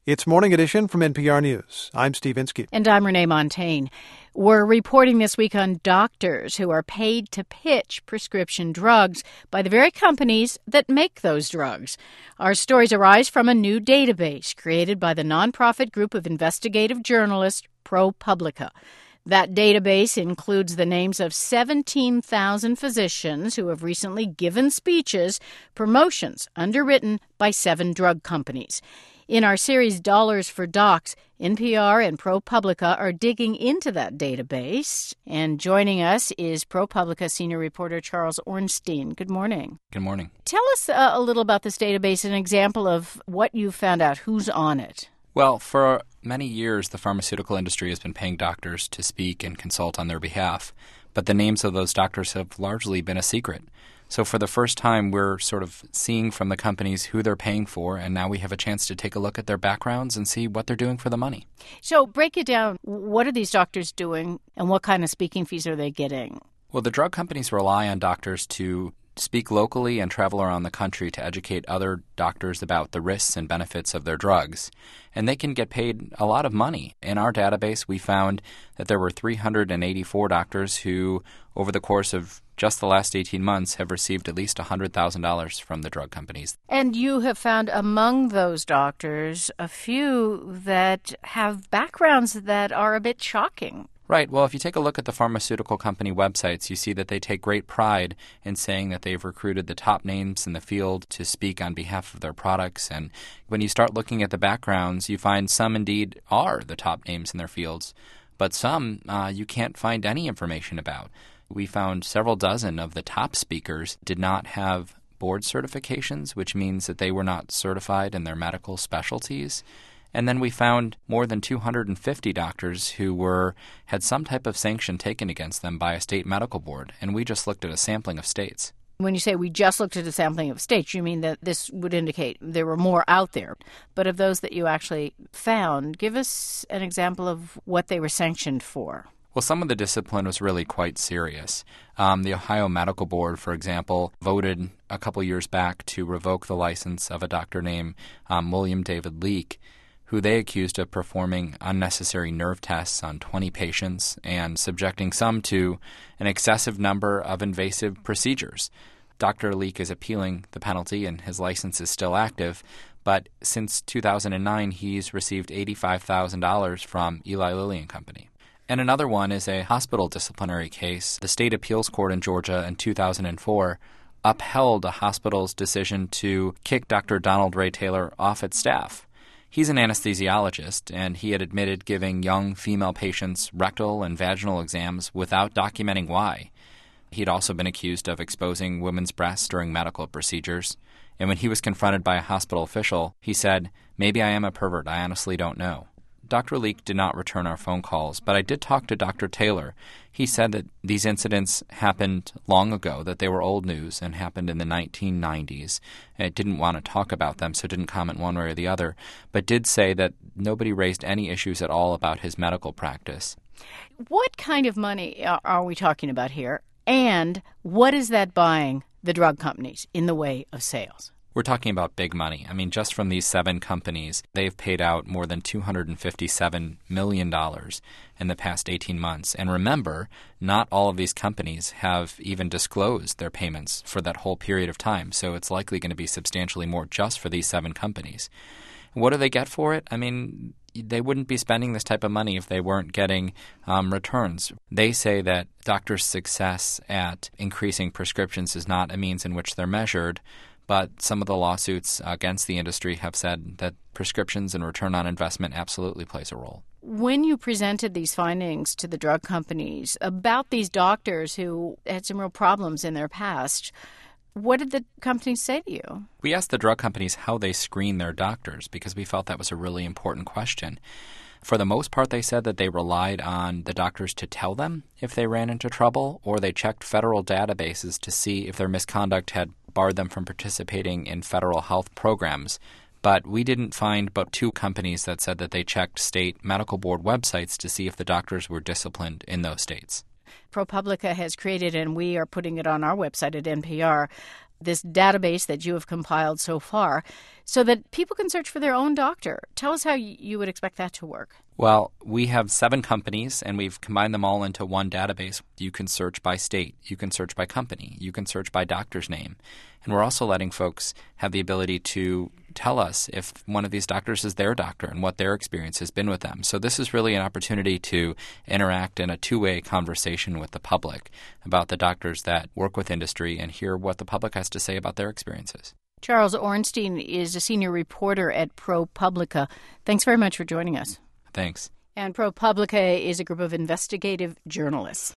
It's Morning Edition from NPR News. I'm Steve Inskeep. And I'm Renee Montagne. We're reporting this week on doctors who are paid to pitch prescription drugs by the very companies that make those drugs. Our stories arise from a new database created by the nonprofit group of investigative journalists ProPublica. That database includes the names of 17,000 physicians who have recently given speeches, promotions underwritten by 7 drug companies. In our series Dollars for Docs, NPR and ProPublica are digging into that database. And joining us is ProPublica senior reporter Charles Ornstein. Good morning. Good morning. Tell us a little about this database, an example of what you found out, who's on it. Well, for many years, the pharmaceutical industry has been paying doctors to speak and consult on their behalf, but the names of those doctors have largely been a secret. So for the first time, we're sort of seeing from the companies who they're paying for, and now we have a chance to take a look at their backgrounds and see what they're doing for the money. So break it down. What are these doctors doing, and what kind of speaking fees are they getting? Well, the drug companies rely on doctors to speak locally and travel around the country to educate other doctors about the risks and benefits of their drugs. And they can get paid a lot of money. In our database, we found that there were 384 doctors who, over the course of just the last 18 months, have received at least $100,000 from the drug companies. And you have found among those doctors a few that have backgrounds that are a bit shocking. Right. Well, if you take a look at the pharmaceutical company websites, you see that they take great pride in saying that they've recruited the top names in the field to speak on behalf of their products. And when you start looking at the backgrounds, you find some indeed are the top names in their fields, but some you can't find any information about. We found several dozen of the top speakers did not have board certifications, which means that they were not certified in their medical specialties. And then we found more than 250 doctors who had some type of sanction taken against them by a state medical board, and we just looked at a sampling of states. When you say we just looked at a sampling of states, you mean that this would indicate there were more out there. But of those that you actually found, give us an example of what they were sanctioned for. Well, some of the discipline was really quite serious. The Ohio Medical Board, for example, voted a couple years back to revoke the license of a doctor named William David Leake, who they accused of performing unnecessary nerve tests on 20 patients and subjecting some to an excessive number of invasive procedures. Dr. Leake is appealing the penalty and his license is still active, but since 2009 he's received $85,000 from Eli Lilly and Company. And another one is a hospital disciplinary case. The state appeals court in Georgia in 2004 upheld a hospital's decision to kick Dr. Donald Ray Taylor off its staff. He's an anesthesiologist, and he had admitted giving young female patients rectal and vaginal exams without documenting why. He'd also been accused of exposing women's breasts during medical procedures. And when he was confronted by a hospital official, he said, "Maybe I am a pervert. I honestly don't know." Dr. Leake did not return our phone calls, but I did talk to Dr. Taylor. He said that these incidents happened long ago, that they were old news and happened in the 1990s. And didn't want to talk about them, so didn't comment one way or the other, but did say that nobody raised any issues at all about his medical practice. What kind of money are we talking about here? And what is that buying the drug companies in the way of sales? We're talking about big money. I mean, just from these 7 companies, they've paid out more than $257 million in the past 18 months. And remember, not all of these companies have even disclosed their payments for that whole period of time. So it's likely going to be substantially more just for these 7 companies. What do they get for it? I mean, they wouldn't be spending this type of money if they weren't getting returns. They say that doctors' success at increasing prescriptions is not a means in which they're measured, but some of the lawsuits against the industry have said that prescriptions and return on investment absolutely plays a role. When you presented these findings to the drug companies about these doctors who had some real problems in their past, what did the companies say to you? We asked the drug companies how they screen their doctors because we felt that was a really important question. For the most part, they said that they relied on the doctors to tell them if they ran into trouble, or they checked federal databases to see if their misconduct had barred them from participating in federal health programs. But we didn't find but 2 companies that said that they checked state medical board websites to see if the doctors were disciplined in those states. ProPublica has created, and we are putting it on our website at NPR, this database that you have compiled so far so that people can search for their own doctor. Tell us how you would expect that to work. Well, we have 7 companies, and we've combined them all into one database. You can search by state. You can search by company. You can search by doctor's name. And we're also letting folks have the ability to tell us if one of these doctors is their doctor and what their experience has been with them. So this is really an opportunity to interact in a two-way conversation with the public about the doctors that work with industry and hear what the public has to say about their experiences. Charles Ornstein is a senior reporter at ProPublica. Thanks very much for joining us. Thanks. And ProPublica is a group of investigative journalists.